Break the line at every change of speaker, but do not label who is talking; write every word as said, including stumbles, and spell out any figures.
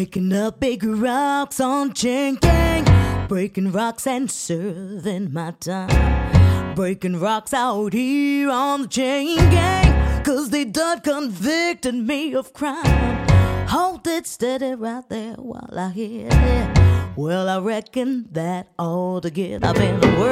Breaking up big rocks on chain gang, breaking rocks and serving my time. Breaking rocks out here on the chain gang, 'cause they done convicted me of crime. Hold it steady right there while I hit it. Well, I reckon that ought to get. I've been working.